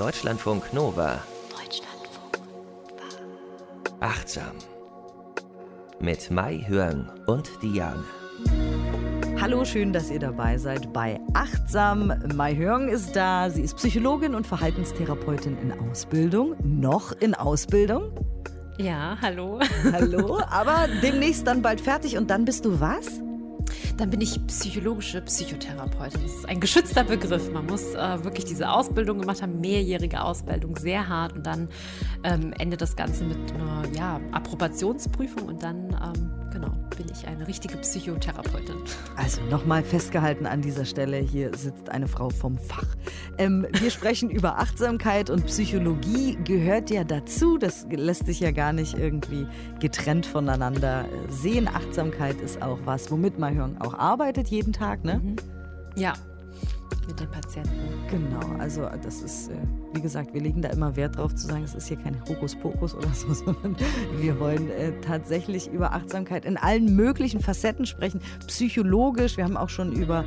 Deutschlandfunk Nova. Deutschlandfunk Nova. Achtsam. Mit Mai Hörn und Diane. Hallo, schön, dass ihr dabei seid bei Achtsam. Mai Hörn ist da. Sie ist Psychologin und Verhaltenstherapeutin in Ausbildung. Noch in Ausbildung? Ja, hallo. Hallo, aber demnächst dann bald fertig und dann bist du was? Dann bin ich psychologische Psychotherapeutin. Das ist ein geschützter Begriff. Man muss wirklich diese Ausbildung gemacht haben, mehrjährige Ausbildung, sehr hart. Und dann endet das Ganze mit einer Approbationsprüfung und dann bin ich eine richtige Psychotherapeutin. Also nochmal festgehalten an dieser Stelle, hier sitzt eine Frau vom Fach. Wir sprechen über Achtsamkeit und Psychologie gehört ja dazu. Das lässt sich ja gar nicht irgendwie getrennt voneinander sehen. Achtsamkeit ist auch was, womit Mai Hörn auch arbeitet jeden Tag, ne? Ja, mit den Patienten. Genau, also das ist, wie gesagt, wir legen da immer Wert drauf zu sagen, es ist hier kein Hokuspokus oder so, sondern wir wollen tatsächlich über Achtsamkeit in allen möglichen Facetten sprechen, psychologisch. Wir haben auch schon über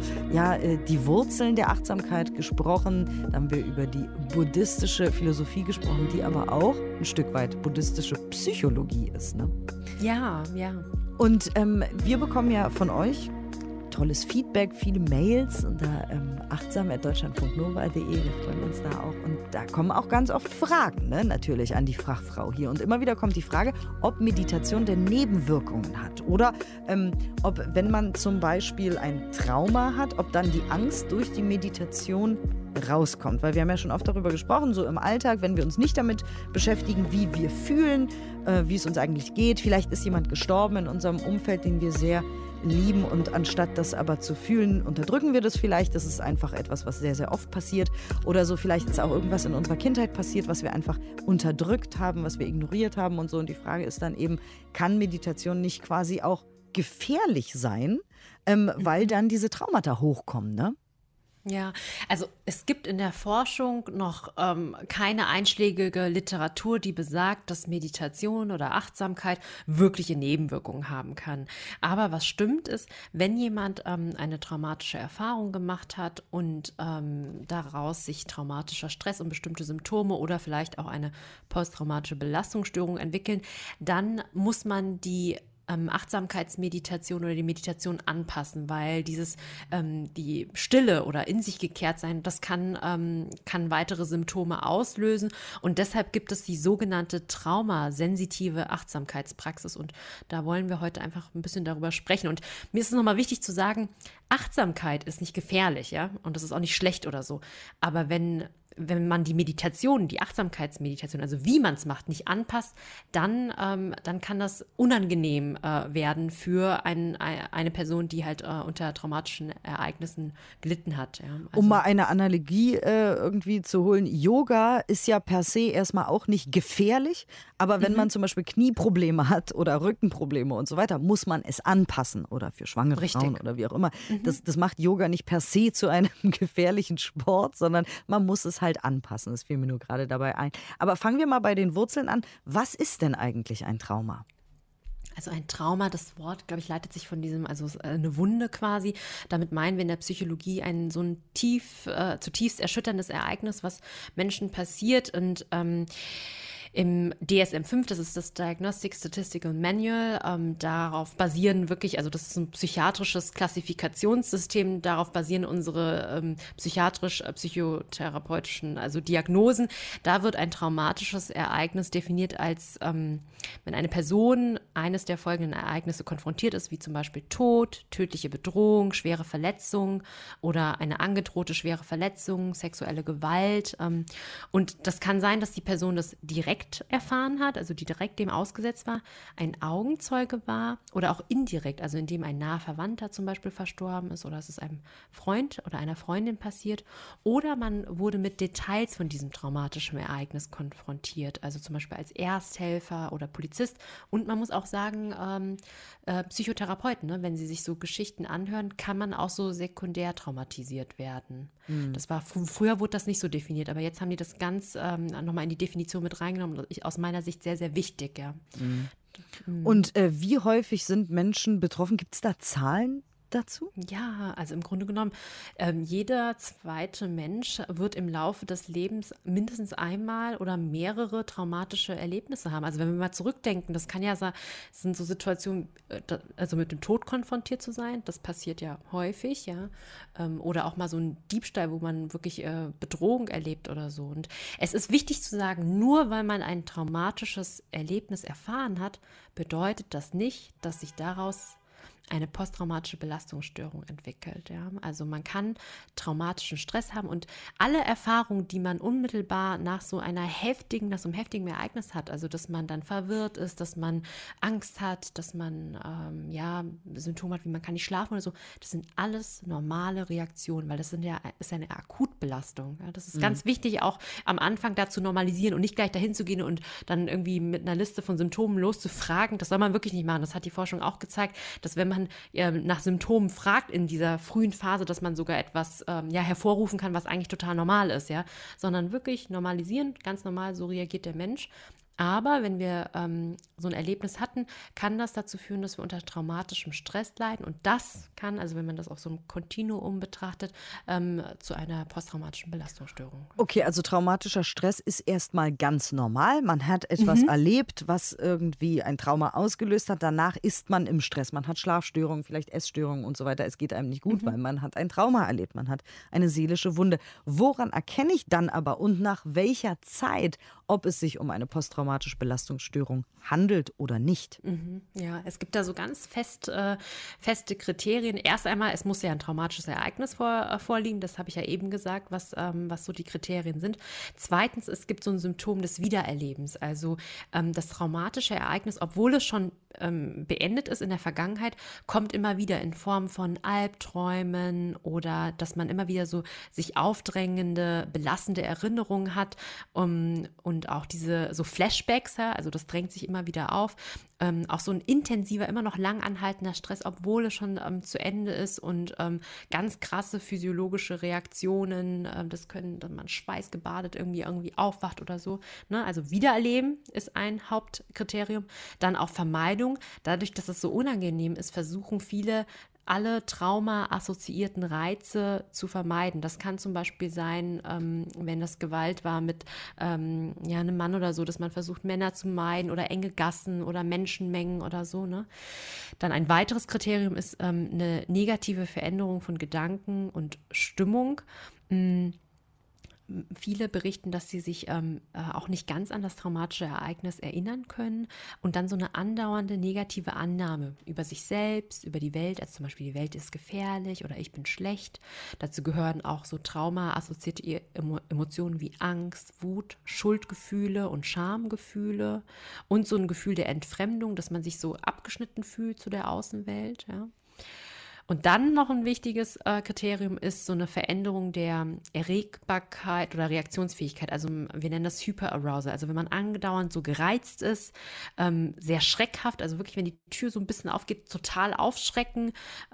die Wurzeln der Achtsamkeit gesprochen. Da haben wir über die buddhistische Philosophie gesprochen, die aber auch ein Stück weit buddhistische Psychologie ist, ne? Ja. Und wir bekommen ja von euch tolles Feedback, viele Mails unter achtsam@deutschlandfunknova.de. Wir freuen uns da auch. Und da kommen auch ganz oft Fragen, ne? Natürlich an die Fachfrau hier. Und immer wieder kommt die Frage, ob Meditation denn Nebenwirkungen hat. Oder ob, wenn man zum Beispiel ein Trauma hat, ob dann die Angst durch die Meditation rauskommt. Weil wir haben ja schon oft darüber gesprochen, so im Alltag, wenn wir uns nicht damit beschäftigen, wie wir fühlen, wie es uns eigentlich geht. Vielleicht ist jemand gestorben in unserem Umfeld, den wir sehr lieben und anstatt das aber zu fühlen, unterdrücken wir das vielleicht. Das ist einfach etwas, was sehr, sehr oft passiert. Oder so, vielleicht ist auch irgendwas in unserer Kindheit passiert, was wir einfach unterdrückt haben, was wir ignoriert haben und so. Und die Frage ist dann eben, kann Meditation nicht quasi auch gefährlich sein, weil dann diese Traumata hochkommen, ne? Ja, also es gibt in der Forschung noch keine einschlägige Literatur, die besagt, dass Meditation oder Achtsamkeit wirkliche Nebenwirkungen haben kann. Aber was stimmt ist, wenn jemand eine traumatische Erfahrung gemacht hat und daraus sich traumatischer Stress und bestimmte Symptome oder vielleicht auch eine posttraumatische Belastungsstörung entwickeln, dann muss man die Achtsamkeitsmeditation oder die Meditation anpassen, weil die Stille oder in sich gekehrt sein, das kann weitere Symptome auslösen und deshalb gibt es die sogenannte traumasensitive Achtsamkeitspraxis und da wollen wir heute einfach ein bisschen darüber sprechen und mir ist es nochmal wichtig zu sagen, Achtsamkeit ist nicht gefährlich, ja, und das ist auch nicht schlecht oder so, aber wenn man die Meditation, die Achtsamkeitsmeditation, also wie man es macht, nicht anpasst, dann kann das unangenehm werden für eine Person, die halt unter traumatischen Ereignissen gelitten hat. Ja. Also, um mal eine Analogie irgendwie zu holen, Yoga ist ja per se erstmal auch nicht gefährlich, aber wenn man zum Beispiel Knieprobleme hat oder Rückenprobleme und so weiter, muss man es anpassen oder für schwangere Frauen oder wie auch immer. Das macht Yoga nicht per se zu einem gefährlichen Sport, sondern man muss es halt anpassen. Das fiel mir nur gerade dabei ein. Aber fangen wir mal bei den Wurzeln an. Was ist denn eigentlich ein Trauma? Also ein Trauma, das Wort, glaube ich, leitet sich von diesem, also eine Wunde quasi. Damit meinen wir in der Psychologie so ein zutiefst erschütterndes Ereignis, was Menschen passiert und im DSM-5, das ist das Diagnostic Statistical Manual, darauf basieren wirklich, also das ist ein psychiatrisches Klassifikationssystem, darauf basieren unsere psychotherapeutischen, also Diagnosen. Da wird ein traumatisches Ereignis definiert als, wenn eine Person eines der folgenden Ereignisse konfrontiert ist, wie zum Beispiel Tod, tödliche Bedrohung, schwere Verletzung oder eine angedrohte schwere Verletzung, sexuelle Gewalt. Und das kann sein, dass die Person das direkt erfahren hat, also die direkt dem ausgesetzt war, ein Augenzeuge war oder auch indirekt, also indem ein naher Verwandter zum Beispiel verstorben ist oder es ist einem Freund oder einer Freundin passiert oder man wurde mit Details von diesem traumatischen Ereignis konfrontiert, also zum Beispiel als Ersthelfer oder Polizist und man muss auch sagen, Psychotherapeuten, ne? Wenn sie sich so Geschichten anhören, kann man auch so sekundär traumatisiert werden. Das war, früher wurde das nicht so definiert, aber jetzt haben die das ganz nochmal in die Definition mit reingenommen. Aus meiner Sicht sehr, sehr wichtig, ja. Und wie häufig sind Menschen betroffen? Gibt es da Zahlen dazu? Ja, also im Grunde genommen, jeder zweite Mensch wird im Laufe des Lebens mindestens einmal oder mehrere traumatische Erlebnisse haben. Also wenn wir mal zurückdenken, das kann ja sein, es sind so Situationen, also mit dem Tod konfrontiert zu sein, das passiert ja häufig, ja. Oder auch mal so ein Diebstahl, wo man wirklich Bedrohung erlebt oder so. Und es ist wichtig zu sagen, nur weil man ein traumatisches Erlebnis erfahren hat, bedeutet das nicht, dass sich daraus eine posttraumatische Belastungsstörung entwickelt. Ja? Also man kann traumatischen Stress haben und alle Erfahrungen, die man unmittelbar nach so einem heftigen Ereignis hat, also dass man dann verwirrt ist, dass man Angst hat, dass man Symptome hat, wie man kann nicht schlafen oder so, das sind alles normale Reaktionen, weil das ist ja eine Akutbelastung. Ja? Das ist ganz wichtig, auch am Anfang da zu normalisieren und nicht gleich dahin zu gehen und dann irgendwie mit einer Liste von Symptomen loszufragen. Das soll man wirklich nicht machen. Das hat die Forschung auch gezeigt, dass wenn man nach Symptomen fragt in dieser frühen Phase, dass man sogar etwas hervorrufen kann, was eigentlich total normal ist, ja, sondern wirklich normalisieren, ganz normal, so reagiert der Mensch. Aber wenn wir so ein Erlebnis hatten, kann das dazu führen, dass wir unter traumatischem Stress leiden. Und das kann, also wenn man das auf so einem Kontinuum betrachtet, zu einer posttraumatischen Belastungsstörung. Okay, also traumatischer Stress ist erstmal ganz normal. Man hat etwas erlebt, was irgendwie ein Trauma ausgelöst hat. Danach ist man im Stress. Man hat Schlafstörungen, vielleicht Essstörungen und so weiter. Es geht einem nicht gut, weil man hat ein Trauma erlebt. Man hat eine seelische Wunde. Woran erkenne ich dann aber und nach welcher Zeit, ob es sich um eine posttraumatische Belastungsstörung handelt oder nicht? Ja, es gibt da so ganz feste Kriterien. Erst einmal, es muss ja ein traumatisches Ereignis vorliegen. Das habe ich ja eben gesagt, was so die Kriterien sind. Zweitens, es gibt so ein Symptom des Wiedererlebens. Also das traumatische Ereignis, obwohl es schon beendet ist in der Vergangenheit, kommt immer wieder in Form von Albträumen oder dass man immer wieder so sich aufdrängende, belastende Erinnerungen hat und auch diese so Flashbacks, also das drängt sich immer wieder auf. Auch so ein intensiver, immer noch lang anhaltender Stress, obwohl es schon zu Ende ist und ganz krasse physiologische Reaktionen, das können, dass man schweißgebadet irgendwie aufwacht oder so. Ne? Also Wiedererleben ist ein Hauptkriterium. Dann auch Vermeidung. Dadurch, dass es so unangenehm ist, versuchen viele, alle trauma-assoziierten Reize zu vermeiden. Das kann zum Beispiel sein, wenn das Gewalt war mit einem Mann oder so, dass man versucht, Männer zu meiden oder enge Gassen oder Menschenmengen oder so. Ne? Dann ein weiteres Kriterium ist eine negative Veränderung von Gedanken und Stimmung. Viele berichten, dass sie sich auch nicht ganz an das traumatische Ereignis erinnern können und dann so eine andauernde negative Annahme über sich selbst, über die Welt, also zum Beispiel die Welt ist gefährlich oder ich bin schlecht. Dazu gehören auch so traumaassoziierte Emotionen wie Angst, Wut, Schuldgefühle und Schamgefühle und so ein Gefühl der Entfremdung, dass man sich so abgeschnitten fühlt zu der Außenwelt, ja. Und dann noch ein wichtiges Kriterium ist so eine Veränderung der Erregbarkeit oder Reaktionsfähigkeit. Also wir nennen das Hyperarousal. Also wenn man andauernd so gereizt ist, sehr schreckhaft, also wirklich, wenn die Tür so ein bisschen aufgeht, total aufschrecken,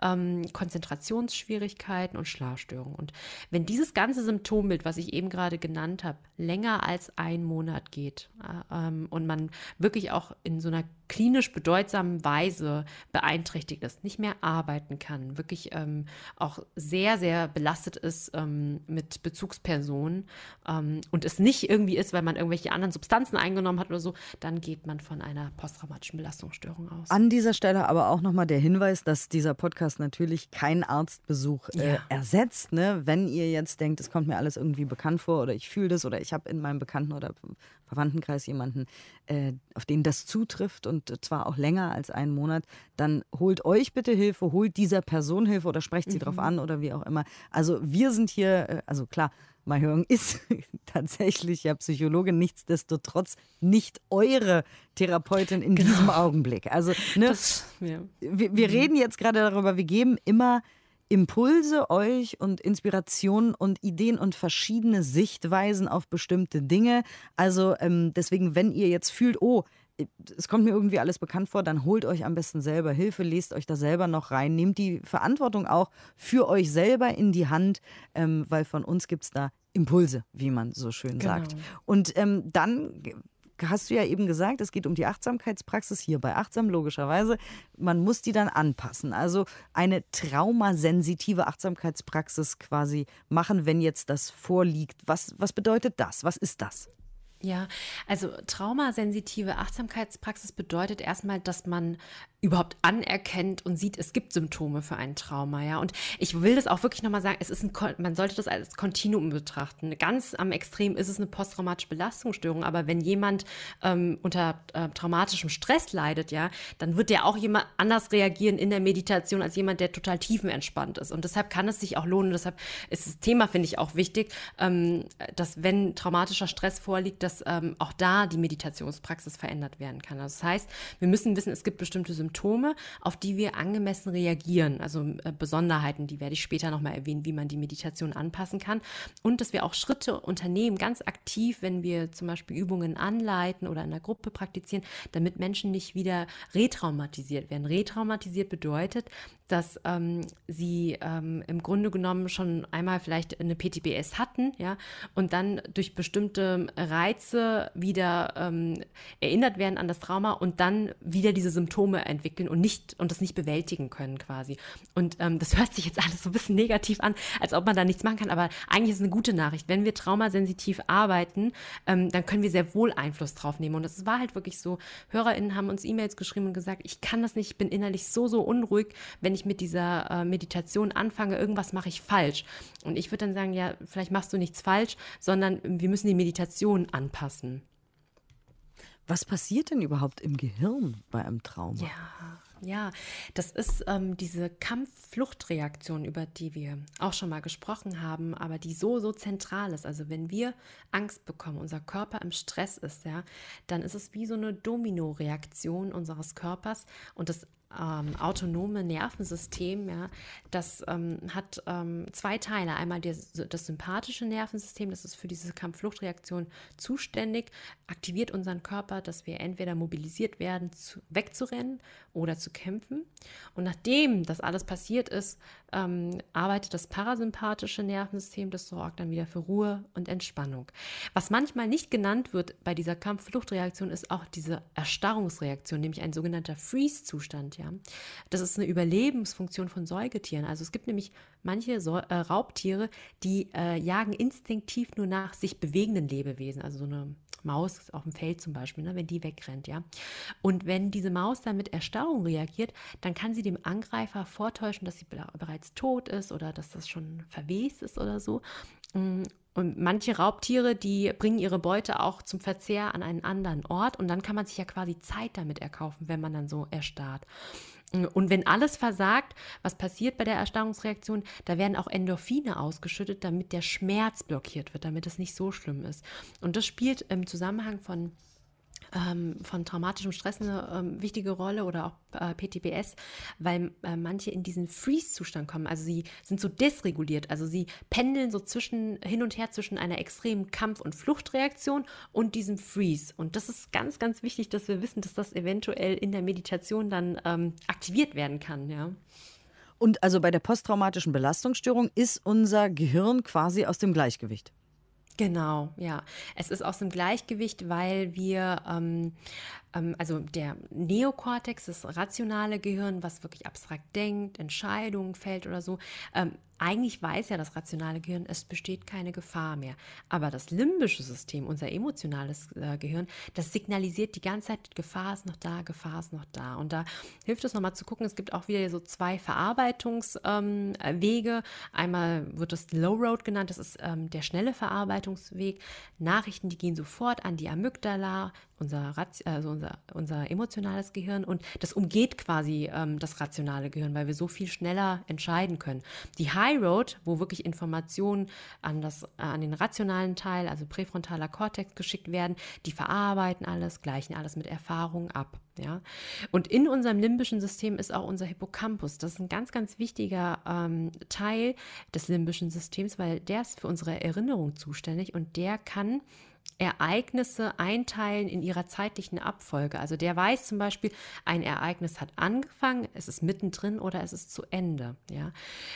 Konzentrationsschwierigkeiten und Schlafstörungen. Und wenn dieses ganze Symptombild, was ich eben gerade genannt habe, länger als 1 Monat geht und man wirklich auch in so einer klinisch bedeutsamen Weise beeinträchtigt ist, nicht mehr arbeiten kann, wirklich auch sehr, sehr belastet ist mit Bezugspersonen und es nicht irgendwie ist, weil man irgendwelche anderen Substanzen eingenommen hat oder so, dann geht man von einer posttraumatischen Belastungsstörung aus. An dieser Stelle aber auch nochmal der Hinweis, dass dieser Podcast natürlich keinen Arztbesuch ersetzt. Ne? Wenn ihr jetzt denkt, es kommt mir alles irgendwie bekannt vor oder ich fühle das oder ich habe in meinem Bekannten- oder Verwandtenkreis jemanden, auf den das zutrifft und zwar auch länger als 1 Monat, dann holt euch bitte Hilfe, holt dieser Person Hilfe oder sprecht sie drauf an oder wie auch immer. Also wir sind hier, also klar, Mai Höng ist tatsächlich ja Psychologin, nichtsdestotrotz nicht eure Therapeutin in diesem Augenblick. Also ne, wir reden jetzt gerade darüber, wir geben immer Impulse euch und Inspirationen und Ideen und verschiedene Sichtweisen auf bestimmte Dinge. Also deswegen, wenn ihr jetzt fühlt, oh, es kommt mir irgendwie alles bekannt vor, dann holt euch am besten selber Hilfe, lest euch da selber noch rein, nehmt die Verantwortung auch für euch selber in die Hand, weil von uns gibt es da Impulse, wie man so schön sagt. Und dann hast du ja eben gesagt, es geht um die Achtsamkeitspraxis hier bei Achtsam, logischerweise. Man muss die dann anpassen. Also eine traumasensitive Achtsamkeitspraxis quasi machen, wenn jetzt das vorliegt. Was bedeutet das? Was ist das? Ja, also traumasensitive Achtsamkeitspraxis bedeutet erstmal, dass man überhaupt anerkennt und sieht, es gibt Symptome für ein Trauma, ja. Und ich will das auch wirklich nochmal sagen, man sollte das als Kontinuum betrachten. Ganz am Extrem ist es eine posttraumatische Belastungsstörung, aber wenn jemand unter traumatischem Stress leidet, ja, dann wird der auch jemand anders reagieren in der Meditation als jemand, der total tiefenentspannt ist. Und deshalb kann es sich auch lohnen, deshalb ist das Thema, finde ich, auch wichtig, dass wenn traumatischer Stress vorliegt, dass auch da die Meditationspraxis verändert werden kann. Also das heißt, wir müssen wissen, es gibt bestimmte Symptome, auf die wir angemessen reagieren. Also Besonderheiten, die werde ich später nochmal erwähnen, wie man die Meditation anpassen kann. Und dass wir auch Schritte unternehmen, ganz aktiv, wenn wir zum Beispiel Übungen anleiten oder in der Gruppe praktizieren, damit Menschen nicht wieder retraumatisiert werden. Retraumatisiert bedeutet, dass sie im Grunde genommen schon einmal vielleicht eine PTBS hatten, ja, und dann durch bestimmte Reize wieder erinnert werden an das Trauma und dann wieder diese Symptome entwickeln und das nicht bewältigen können quasi. Und das hört sich jetzt alles so ein bisschen negativ an, als ob man da nichts machen kann, aber eigentlich ist es eine gute Nachricht. Wenn wir traumasensitiv arbeiten, dann können wir sehr wohl Einfluss drauf nehmen. Und es war halt wirklich so, HörerInnen haben uns E-Mails geschrieben und gesagt, ich kann das nicht, ich bin innerlich so unruhig, wenn ich mit dieser Meditation anfange, irgendwas mache ich falsch. Und ich würde dann sagen, ja, vielleicht machst du nichts falsch, sondern wir müssen die Meditation anpassen. Was passiert denn überhaupt im Gehirn bei einem Trauma? Ja, das ist diese Kampf-Flucht-Reaktion, über die wir auch schon mal gesprochen haben, aber die so zentral ist. Also wenn wir Angst bekommen, unser Körper im Stress ist, ja, dann ist es wie so eine Domino-Reaktion unseres Körpers und das autonome Nervensystem, ja, das hat zwei Teile. Einmal das sympathische Nervensystem, das ist für diese Kampf-Flucht-Reaktion zuständig, aktiviert unseren Körper, dass wir entweder mobilisiert werden, wegzurennen oder zu kämpfen. Und nachdem das alles passiert ist, arbeitet das parasympathische Nervensystem, das sorgt dann wieder für Ruhe und Entspannung. Was manchmal nicht genannt wird bei dieser Kampf-Flucht-Reaktion, ist auch diese Erstarrungsreaktion, nämlich ein sogenannter Freeze-Zustand. Ja? Das ist eine Überlebensfunktion von Säugetieren. Also es gibt nämlich manche Raubtiere, die jagen instinktiv nur nach sich bewegenden Lebewesen, also so eine Maus auf dem Feld zum Beispiel, ne, wenn die wegrennt, ja. Und wenn diese Maus dann mit Erstarrung reagiert, dann kann sie dem Angreifer vortäuschen, dass sie bereits tot ist oder dass das schon verwest ist oder so. Und manche Raubtiere, die bringen ihre Beute auch zum Verzehr an einen anderen Ort und dann kann man sich ja quasi Zeit damit erkaufen, wenn man dann so erstarrt. Und wenn alles versagt, was passiert bei der Erstarrungsreaktion, da werden auch Endorphine ausgeschüttet, damit der Schmerz blockiert wird, damit es nicht so schlimm ist. Und das spielt im Zusammenhang von traumatischem Stress eine wichtige Rolle oder auch PTBS, weil manche in diesen Freeze-Zustand kommen. Also sie sind so desreguliert, also sie pendeln so hin und her zwischen einer extremen Kampf- und Fluchtreaktion und diesem Freeze. Und das ist ganz, ganz wichtig, dass wir wissen, dass das eventuell in der Meditation dann aktiviert werden kann, ja. Und also bei der posttraumatischen Belastungsstörung ist unser Gehirn quasi aus dem Gleichgewicht. Genau, ja. Es ist aus dem Gleichgewicht, weil wir, also der Neokortex, das rationale Gehirn, was wirklich abstrakt denkt, Entscheidungen fällt oder so, eigentlich weiß ja das rationale Gehirn, es besteht keine Gefahr mehr. Aber das limbische System, unser emotionales Gehirn, das signalisiert die ganze Zeit, Gefahr ist noch da, Gefahr ist noch da. Und da hilft es nochmal zu gucken, es gibt auch wieder so zwei Verarbeitungswege. Einmal wird das Low Road genannt, das ist der schnelle Verarbeitungsweg. Nachrichten, die gehen sofort an die Amygdala, unser emotionales Gehirn, und das umgeht quasi das rationale Gehirn, weil wir so viel schneller entscheiden können. Die High Road, wo wirklich Informationen an den rationalen Teil, also präfrontaler Kortex geschickt werden, die verarbeiten alles, gleichen alles mit Erfahrung ab. Ja? Und in unserem limbischen System ist auch unser Hippocampus. Das ist ein ganz, ganz wichtiger Teil des limbischen Systems, weil der ist für unsere Erinnerung zuständig und der kann Ereignisse einteilen in ihrer zeitlichen Abfolge. Also der weiß zum Beispiel, ein Ereignis hat angefangen, es ist mittendrin oder es ist zu Ende. Ja?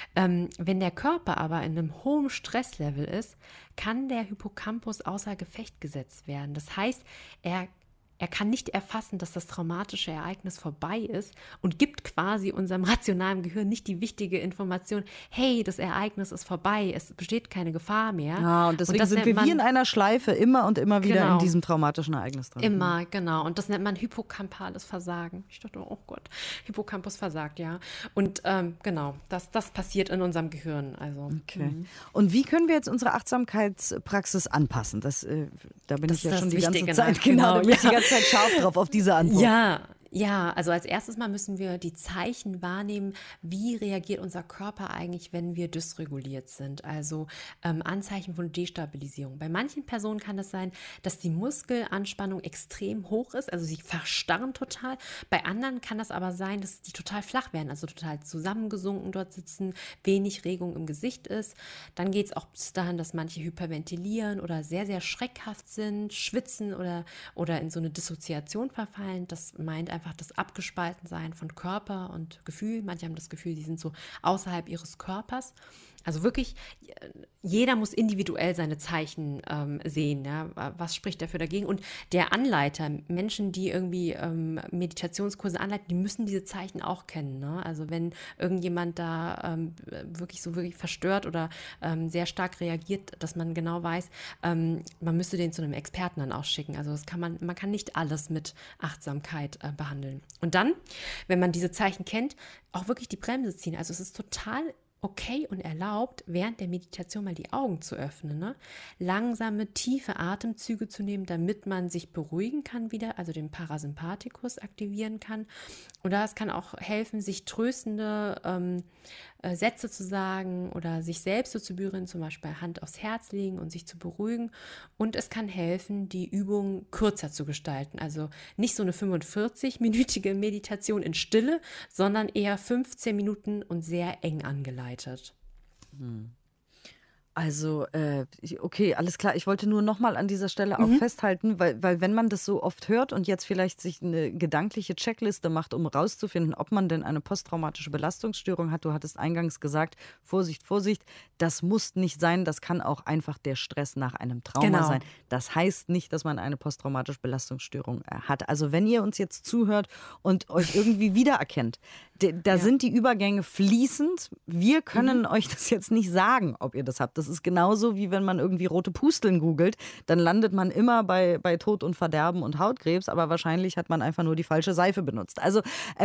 Wenn der Körper aber in einem hohen Stresslevel ist, kann der Hippocampus außer Gefecht gesetzt werden. Das heißt, er kann nicht erfassen, dass das traumatische Ereignis vorbei ist und gibt quasi unserem rationalen Gehirn nicht die wichtige Information, hey, das Ereignis ist vorbei, es besteht keine Gefahr mehr. Ja, und deswegen sind wir wie in einer Schleife immer und immer wieder in diesem traumatischen Ereignis drin. Immer, genau. Und das nennt man hippocampales Versagen. Ich dachte, oh Gott, Hippocampus versagt, ja. Und genau, das passiert in unserem Gehirn. Also, okay. Und wie können wir jetzt unsere Achtsamkeitspraxis anpassen? Da bin ich ja schon die ganze Zeit, genau, die ganze Zeit scharf drauf auf diese Antwort. Ja, also als erstes mal müssen wir die Zeichen wahrnehmen, wie reagiert unser Körper eigentlich, wenn wir dysreguliert sind, also Anzeichen von Destabilisierung. Bei manchen Personen kann es sein, dass die Muskelanspannung extrem hoch ist, also sie verstarren total. Bei anderen kann das aber sein, dass die total flach werden, also total zusammengesunken dort sitzen, wenig Regung im Gesicht ist. Dann geht es auch bis dahin, dass manche hyperventilieren oder sehr, sehr schreckhaft sind, schwitzen oder in so eine Dissoziation verfallen. Das meint einfach das Abgespaltensein von Körper und Gefühl. Manche haben das Gefühl, sie sind so außerhalb ihres Körpers. Also wirklich, jeder muss individuell seine Zeichen sehen. Ja? Was spricht dafür dagegen? Und der Anleiter, Menschen, die irgendwie Meditationskurse anleiten, die müssen diese Zeichen auch kennen. Ne? Also wenn irgendjemand da wirklich verstört oder sehr stark reagiert, dass man genau weiß, man müsste den zu einem Experten dann auch schicken. Also man kann nicht alles mit Achtsamkeit behandeln. Und dann, wenn man diese Zeichen kennt, auch wirklich die Bremse ziehen. Also es ist total okay und erlaubt, während der Meditation mal die Augen zu öffnen, ne? Langsame, tiefe Atemzüge zu nehmen, damit man sich beruhigen kann wieder, also den Parasympathikus aktivieren kann. Oder es kann auch helfen, sich tröstende Sätze zu sagen oder sich selbst so zu berühren, zum Beispiel Hand aufs Herz legen und sich zu beruhigen. Und es kann helfen, die Übung kürzer zu gestalten. Also nicht so eine 45-minütige Meditation in Stille, sondern eher 15 Minuten und sehr eng angeleitet. Also, okay, alles klar. Ich wollte nur nochmal an dieser Stelle auch festhalten, weil wenn man das so oft hört und jetzt vielleicht sich eine gedankliche Checkliste macht, um rauszufinden, ob man denn eine posttraumatische Belastungsstörung hat. Du hattest eingangs gesagt, Vorsicht, Vorsicht, das muss nicht sein, das kann auch einfach der Stress nach einem Trauma sein. Das heißt nicht, dass man eine posttraumatische Belastungsstörung hat. Also wenn ihr uns jetzt zuhört und euch irgendwie wiedererkennt, da sind die Übergänge fließend. Wir können euch das jetzt nicht sagen, ob ihr das habt. Das ist genauso, wie wenn man irgendwie rote Pusteln googelt. Dann landet man immer bei Tod und Verderben und Hautkrebs, aber wahrscheinlich hat man einfach nur die falsche Seife benutzt. Also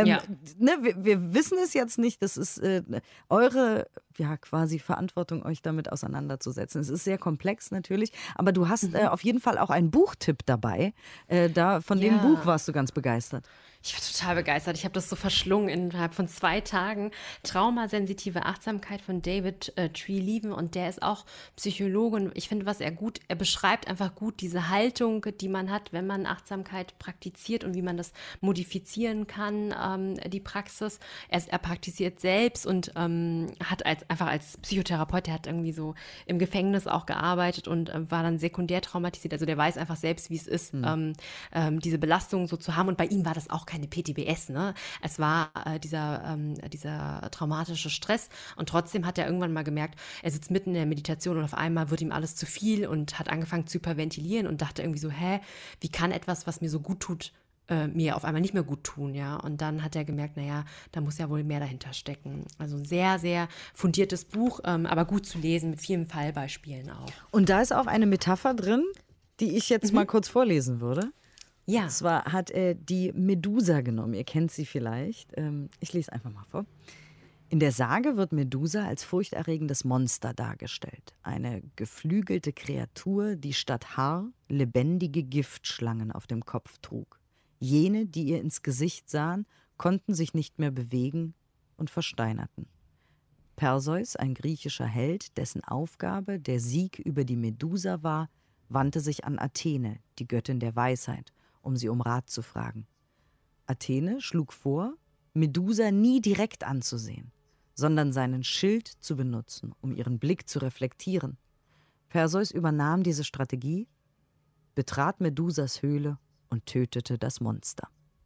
wir wissen es jetzt nicht. Das ist eure quasi Verantwortung, euch damit auseinanderzusetzen. Es ist sehr komplex natürlich, aber du hast auf jeden Fall auch einen Buchtipp dabei. Von dem Buch warst du ganz begeistert. Ich war total begeistert. Ich habe das so verschlungen innerhalb von 2 Tagen. Traumasensitive Achtsamkeit von David Treleaven, und der ist auch Psychologe. Und ich finde, er beschreibt einfach gut diese Haltung, die man hat, wenn man Achtsamkeit praktiziert und wie man das modifizieren kann, die Praxis. Er praktiziert selbst und hat als Psychotherapeut, der hat irgendwie so im Gefängnis auch gearbeitet und war dann sekundär traumatisiert. Also der weiß einfach selbst, wie es ist, diese Belastung so zu haben. Und bei ihm war das auch keine PTBS, ne? Es war dieser traumatische Stress, und trotzdem hat er irgendwann mal gemerkt, er sitzt mitten in der Meditation und auf einmal wird ihm alles zu viel und hat angefangen zu hyperventilieren und dachte irgendwie so, wie kann etwas, was mir so gut tut, mir auf einmal nicht mehr gut tun, ja? Und dann hat er gemerkt, da muss ja wohl mehr dahinter stecken. Also ein sehr, sehr fundiertes Buch, aber gut zu lesen, mit vielen Fallbeispielen auch. Und da ist auch eine Metapher drin, die ich jetzt mal kurz vorlesen würde. Ja. Und zwar hat er die Medusa genommen. Ihr kennt sie vielleicht. Ich lese einfach mal vor. In der Sage wird Medusa als furchterregendes Monster dargestellt. Eine geflügelte Kreatur, die statt Haar lebendige Giftschlangen auf dem Kopf trug. Jene, die ihr ins Gesicht sahen, konnten sich nicht mehr bewegen und versteinerten. Perseus, ein griechischer Held, dessen Aufgabe der Sieg über die Medusa war, wandte sich an Athene, die Göttin der Weisheit, um sie um Rat zu fragen. Athene schlug vor, Medusa nie direkt anzusehen, sondern seinen Schild zu benutzen, um ihren Blick zu reflektieren. Perseus übernahm diese Strategie, betrat Medusas Höhle und tötete das Monster.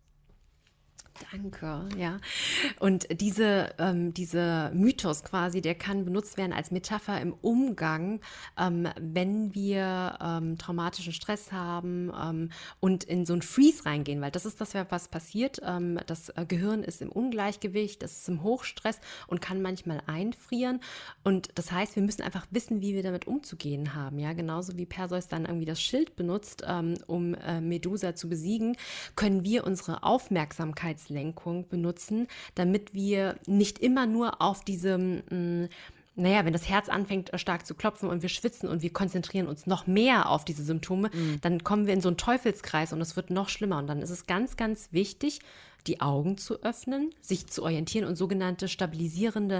Danke, ja. Und dieser Mythos quasi, der kann benutzt werden als Metapher im Umgang, wenn wir traumatischen Stress haben und in so ein Freeze reingehen, weil das ist das, was passiert. Das Gehirn ist im Ungleichgewicht, es ist im Hochstress und kann manchmal einfrieren. Und das heißt, wir müssen einfach wissen, wie wir damit umzugehen haben. Ja, genauso wie Perseus dann irgendwie das Schild benutzt, um Medusa zu besiegen, können wir unsere Aufmerksamkeitslenkung benutzen, damit wir nicht immer nur auf diesem, wenn das Herz anfängt stark zu klopfen und wir schwitzen und wir konzentrieren uns noch mehr auf diese Symptome, dann kommen wir in so einen Teufelskreis und es wird noch schlimmer. Und dann ist es ganz, ganz wichtig, die Augen zu öffnen, sich zu orientieren und sogenannte stabilisierende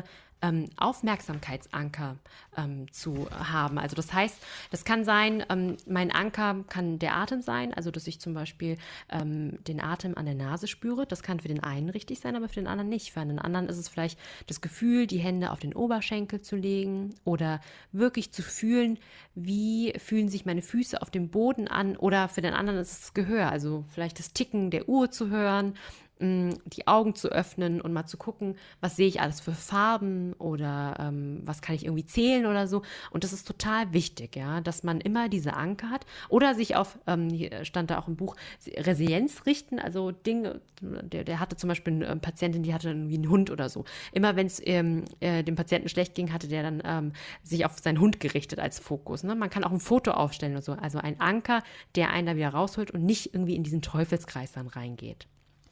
Aufmerksamkeitsanker zu haben. Also das heißt, das kann sein, mein Anker kann der Atem sein, also dass ich zum Beispiel den Atem an der Nase spüre. Das kann für den einen richtig sein, aber für den anderen nicht. Für den anderen ist es vielleicht das Gefühl, die Hände auf den Oberschenkel zu legen oder wirklich zu fühlen, wie fühlen sich meine Füße auf dem Boden an, oder für den anderen ist es das Gehör, also vielleicht das Ticken der Uhr zu hören, die Augen zu öffnen und mal zu gucken, was sehe ich alles für Farben oder was kann ich irgendwie zählen oder so. Und das ist total wichtig, ja, dass man immer diese Anker hat oder sich auf, hier stand da auch im Buch, Resilienz richten, also Dinge, der hatte zum Beispiel eine Patientin, die hatte irgendwie einen Hund oder so. Immer wenn es dem Patienten schlecht ging, hatte der dann sich auf seinen Hund gerichtet als Fokus. Ne? Man kann auch ein Foto aufstellen oder so, also ein Anker, der einen da wieder rausholt und nicht irgendwie in diesen Teufelskreis dann reingeht.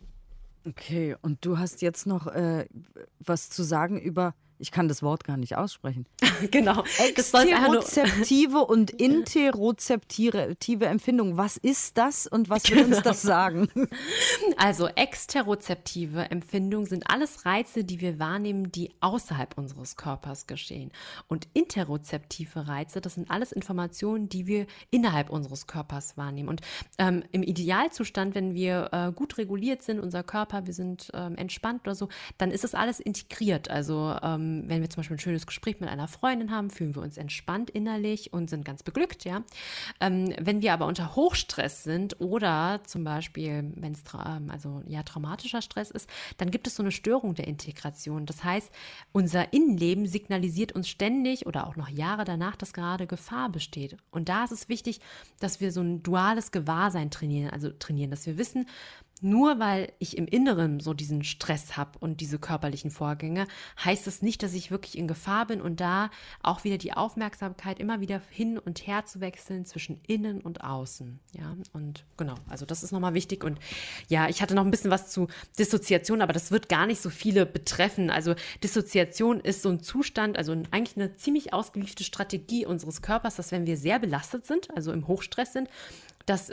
Okay, und du hast jetzt noch was zu sagen über, ich kann das Wort gar nicht aussprechen. Genau. Exterozeptive und interozeptive Empfindung. Was ist das und was will uns das sagen? Also exterozeptive Empfindungen sind alles Reize, die wir wahrnehmen, die außerhalb unseres Körpers geschehen. Und interozeptive Reize, das sind alles Informationen, die wir innerhalb unseres Körpers wahrnehmen. Und im Idealzustand, wenn wir gut reguliert sind, unser Körper, wir sind entspannt oder so, dann ist das alles integriert. Also wenn wir zum Beispiel ein schönes Gespräch mit einer Freundin haben, fühlen wir uns entspannt innerlich und sind ganz beglückt, ja. Wenn wir aber unter Hochstress sind oder zum Beispiel, wenn es traumatischer Stress ist, dann gibt es so eine Störung der Integration. Das heißt, unser Innenleben signalisiert uns ständig oder auch noch Jahre danach, dass gerade Gefahr besteht. Und da ist es wichtig, dass wir so ein duales Gewahrsein trainieren, dass wir wissen, nur weil ich im Inneren so diesen Stress habe und diese körperlichen Vorgänge, heißt es nicht, dass ich wirklich in Gefahr bin, und da auch wieder die Aufmerksamkeit immer wieder hin und her zu wechseln zwischen innen und außen. Ja, und genau, also das ist nochmal wichtig. Und ja, ich hatte noch ein bisschen was zu Dissoziation, aber das wird gar nicht so viele betreffen. Also Dissoziation ist so ein Zustand, also eigentlich eine ziemlich ausgewiefte Strategie unseres Körpers, dass wenn wir sehr belastet sind, also im Hochstress sind, dass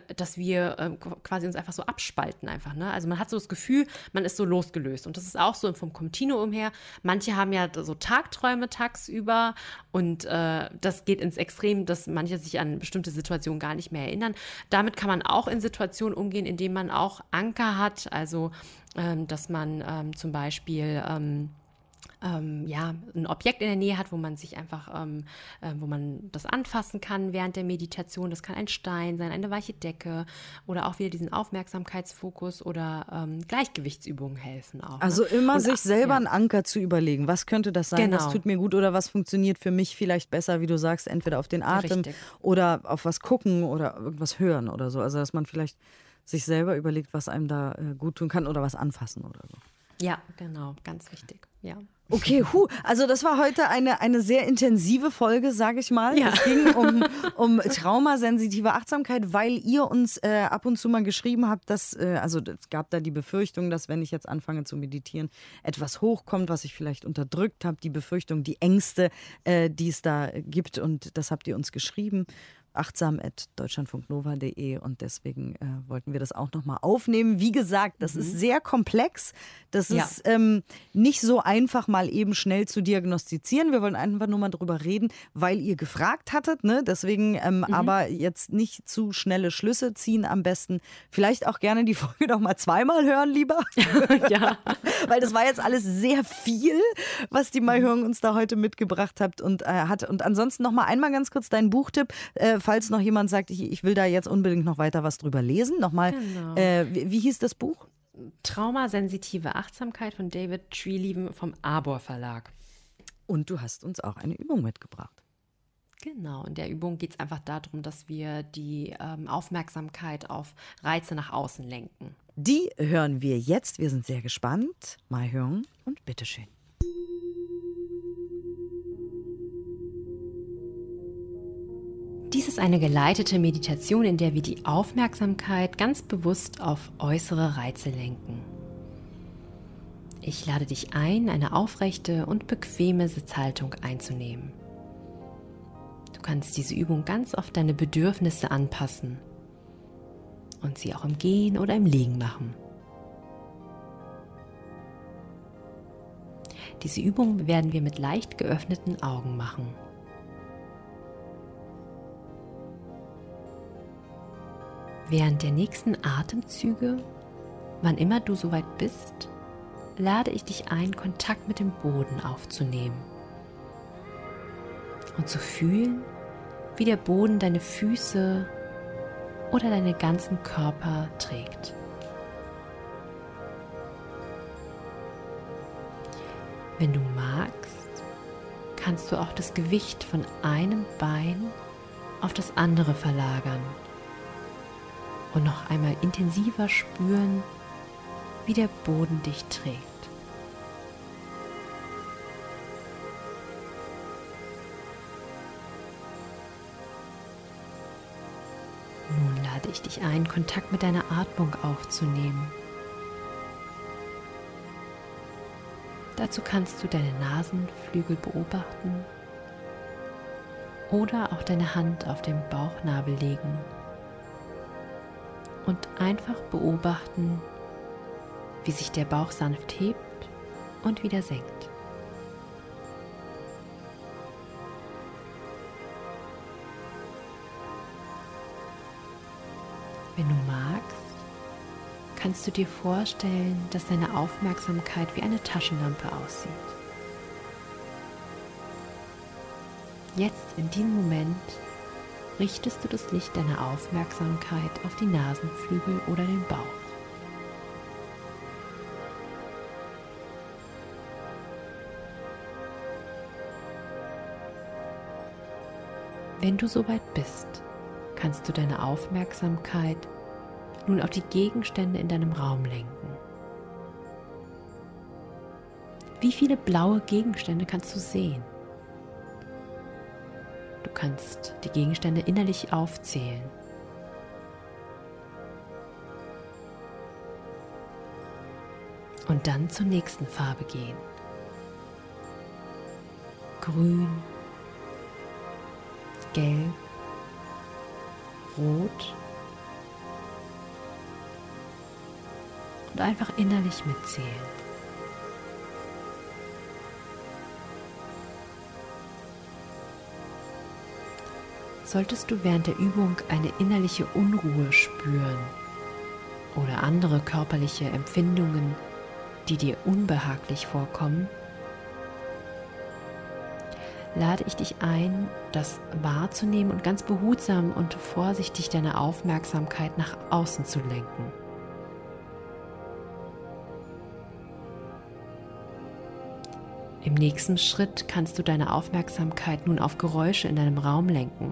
wir quasi uns einfach so abspalten einfach, ne? Also man hat so das Gefühl, man ist so losgelöst, und das ist auch so vom Kontinuum her. Manche haben ja so Tagträume tagsüber, und das geht ins Extrem, dass manche sich an bestimmte Situationen gar nicht mehr erinnern. Damit kann man auch in Situationen umgehen, indem man auch Anker hat, also dass man zum Beispiel ein Objekt in der Nähe hat, wo man sich einfach, wo man das anfassen kann während der Meditation. Das kann ein Stein sein, eine weiche Decke oder auch wieder diesen Aufmerksamkeitsfokus oder Gleichgewichtsübungen helfen auch. Also ne? immer sich selber einen Anker zu überlegen. Was könnte das sein? Genau. Was tut mir gut oder was funktioniert für mich vielleicht besser, wie du sagst, entweder auf den Atem oder auf was gucken oder irgendwas hören oder so. Also dass man vielleicht sich selber überlegt, was einem da gut tun kann oder was anfassen oder so. Ja, genau, ganz wichtig, ja. Okay, also das war heute eine sehr intensive Folge, sage ich mal. Ja. Es ging um traumasensitive Achtsamkeit, weil ihr uns ab und zu mal geschrieben habt, dass, es gab da die Befürchtung, dass wenn ich jetzt anfange zu meditieren, etwas hochkommt, was ich vielleicht unterdrückt habe, die Befürchtung, die Ängste, die es da gibt, und das habt ihr uns geschrieben. achtsam@deutschlandfunknova.de, und deswegen wollten wir das auch nochmal aufnehmen. Wie gesagt, das ist sehr komplex. Das ist nicht so einfach, mal eben schnell zu diagnostizieren. Wir wollen einfach nur mal drüber reden, weil ihr gefragt hattet. Ne? Deswegen aber jetzt nicht zu schnelle Schlüsse ziehen am besten. Vielleicht auch gerne die Folge noch mal zweimal hören, lieber. Ja. Weil das war jetzt alles sehr viel, was die Mai Höng uns da heute mitgebracht hat. Und ansonsten noch mal einmal ganz kurz deinen Buchtipp. falls noch jemand sagt, ich will da jetzt unbedingt noch weiter was drüber lesen. Nochmal, Genau. Wie hieß das Buch? Traumasensitive Achtsamkeit von David Treleaven vom Arbor Verlag. Und du hast uns auch eine Übung mitgebracht. Genau, in der Übung geht es einfach darum, dass wir die Aufmerksamkeit auf Reize nach außen lenken. Die hören wir jetzt. Wir sind sehr gespannt. Mal hören und bitteschön. Dies ist eine geleitete Meditation, in der wir die Aufmerksamkeit ganz bewusst auf äußere Reize lenken. Ich lade dich ein, eine aufrechte und bequeme Sitzhaltung einzunehmen. Du kannst diese Übung ganz auf deine Bedürfnisse anpassen und sie auch im Gehen oder im Liegen machen. Diese Übung werden wir mit leicht geöffneten Augen machen. Während der nächsten Atemzüge, wann immer du soweit bist, lade ich dich ein, Kontakt mit dem Boden aufzunehmen und zu fühlen, wie der Boden deine Füße oder deinen ganzen Körper trägt. Wenn du magst, kannst du auch das Gewicht von einem Bein auf das andere verlagern und noch einmal intensiver spüren, wie der Boden dich trägt. Nun lade ich dich ein, Kontakt mit deiner Atmung aufzunehmen. Dazu kannst du deine Nasenflügel beobachten oder auch deine Hand auf den Bauchnabel legen und einfach beobachten, wie sich der Bauch sanft hebt und wieder senkt. Wenn du magst, kannst du dir vorstellen, dass deine Aufmerksamkeit wie eine Taschenlampe aussieht. Jetzt in diesem Moment richtest du das Licht deiner Aufmerksamkeit auf die Nasenflügel oder den Bauch. Wenn du soweit bist, kannst du deine Aufmerksamkeit nun auf die Gegenstände in deinem Raum lenken. Wie viele blaue Gegenstände kannst du sehen? Du kannst die Gegenstände innerlich aufzählen. Und dann zur nächsten Farbe gehen. Grün, Gelb, Rot und einfach innerlich mitzählen. Solltest du während der Übung eine innerliche Unruhe spüren oder andere körperliche Empfindungen, die dir unbehaglich vorkommen, lade ich dich ein, das wahrzunehmen und ganz behutsam und vorsichtig deine Aufmerksamkeit nach außen zu lenken. Im nächsten Schritt kannst du deine Aufmerksamkeit nun auf Geräusche in deinem Raum lenken.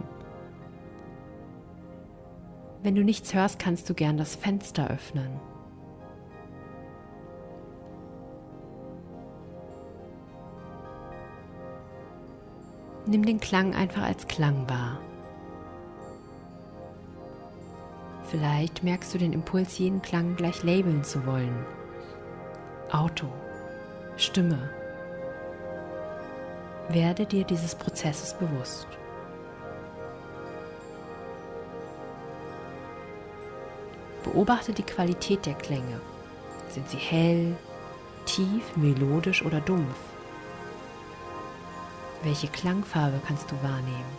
Wenn du nichts hörst, kannst du gern das Fenster öffnen. Nimm den Klang einfach als Klang wahr. Vielleicht merkst du den Impuls, jeden Klang gleich labeln zu wollen. Auto, Stimme. Werde dir dieses Prozesses bewusst. Beobachte die Qualität der Klänge. Sind sie hell, tief, melodisch oder dumpf? Welche Klangfarbe kannst du wahrnehmen?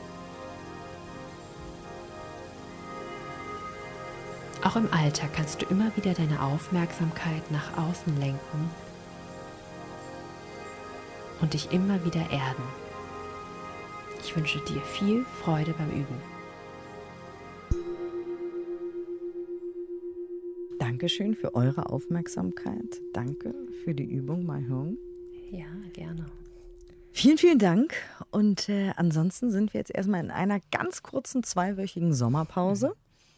Auch im Alltag kannst du immer wieder deine Aufmerksamkeit nach außen lenken und dich immer wieder erden. Ich wünsche dir viel Freude beim Üben. Dankeschön für eure Aufmerksamkeit. Danke für die Übung, Mai Hyung. Ja, gerne. Vielen, vielen Dank. Und ansonsten sind wir jetzt erstmal in einer ganz kurzen 2-wöchigen Sommerpause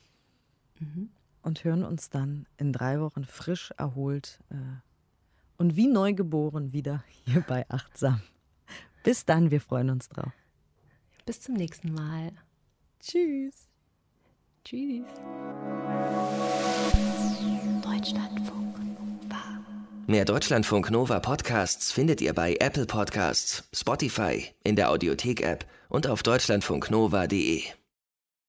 und hören uns dann in 3 Wochen frisch erholt und wie neugeboren wieder hier bei Achtsam. Bis dann, wir freuen uns drauf. Bis zum nächsten Mal. Tschüss. Tschüss. Deutschlandfunk Nova. Mehr Deutschlandfunk Nova Podcasts findet ihr bei Apple Podcasts, Spotify, in der Audiothek-App und auf deutschlandfunknova.de.